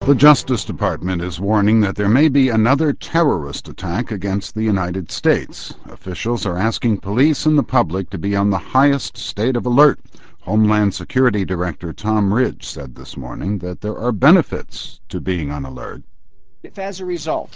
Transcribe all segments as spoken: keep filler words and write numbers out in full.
The Justice Department is warning that there may be another terrorist attack against the United States. Officials are asking police and the public to be on the highest state of alert. Homeland Security Director Tom Ridge said this morning that there are benefits to being on alert. If as a result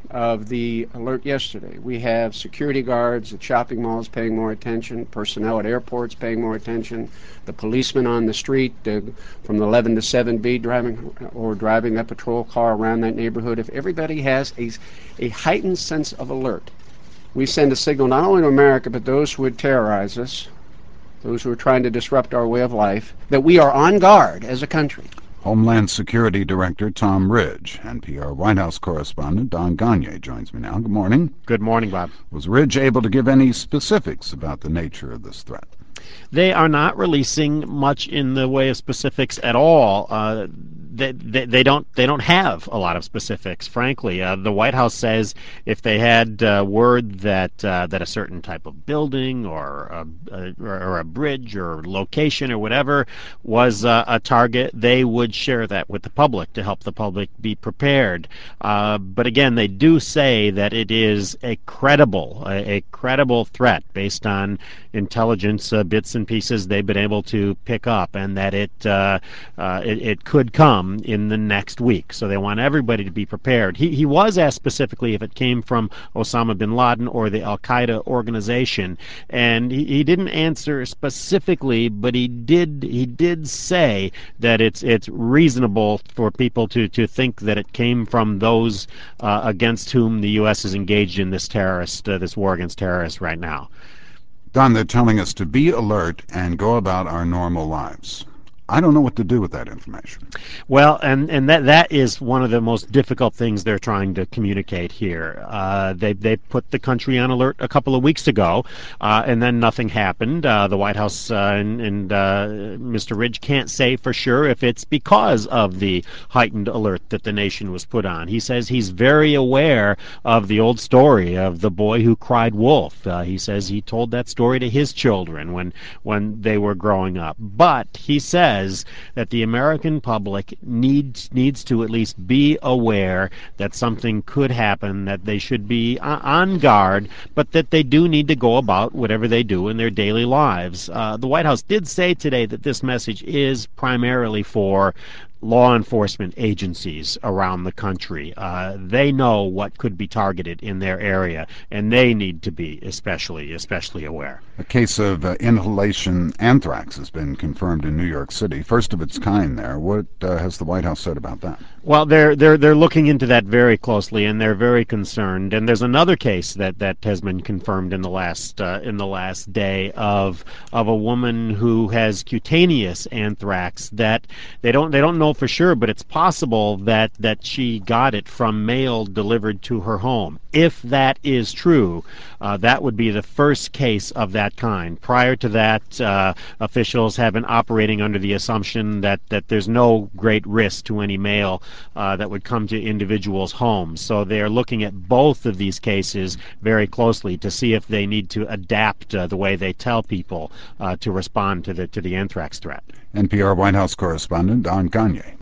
of the alert yesterday, we have security guards at shopping malls paying more attention, personnel at airports paying more attention, the policemen on the street uh, from eleven to seven B driving or driving that patrol car around that neighborhood, if everybody has a, a heightened sense of alert, we send a signal not only to America but those who would terrorize us, those who are trying to disrupt our way of life, that we are on guard as a country. Homeland Security Director Tom Ridge. N P R White House correspondent Don Gonyea joins me now. Good morning. Good morning, Bob. Was Ridge able to give any specifics about the nature of this threat? They are not releasing much in the way of specifics at all. Uh, they, they, they don't they don't have a lot of specifics, frankly. Uh, the White House says if they had uh, word that uh, that a certain type of building or a, a, or a bridge or location or whatever was uh, a target, they would share that with the public to help the public be prepared. Uh, but again, they do say that it is a credible a, a credible threat based on intelligence uh, bits and pieces they've been able to pick up, and that it, uh, uh, it it could come in the next week. So they want everybody to be prepared. He he was asked specifically if it came from Osama bin Laden or the Al Qaeda organization, and he, he didn't answer specifically, but he did he did say that it's it's reasonable for people to to think that it came from those uh, against whom the U S is engaged in this terrorist uh, this war against terrorists right now. Don, they're telling us to be alert and go about our normal lives. I don't know what to do with that information. Well, and, and that that is one of the most difficult things they're trying to communicate here. Uh, they they put the country on alert a couple of weeks ago, uh, and then nothing happened. Uh, the White House uh, and, and uh, Mister Ridge can't say for sure if it's because of the heightened alert that the nation was put on. He says he's very aware of the old story of the boy who cried wolf. Uh, he says he told that story to his children when when they were growing up. But he says that the American public needs needs to at least be aware that something could happen, that they should be on guard, but that they do need to go about whatever they do in their daily lives. Uh, the White House did say today that this message is primarily for law enforcement agencies around the country. Uh, they know what could be targeted in their area, and they need to be especially especially aware. A case of uh, inhalation anthrax has been confirmed in New York City, first of its kind there. What uh, has the White House said about that? Well, they're they're they're looking into that very closely, and they're very concerned. And there's another case that, that has been confirmed in the last uh, in the last day of of a woman who has cutaneous anthrax that they don't they don't know for sure, but it's possible that that she got it from mail delivered to her home. If that is true, uh, that would be the first case of that kind. Prior to that, uh, officials have been operating under the assumption that that there's no great risk to any mail uh, that would come to individuals' homes. So they are looking at both of these cases very closely to see if they need to adapt uh, the way they tell people uh, to respond to the to the anthrax threat. N P R White House correspondent Don Gonyea.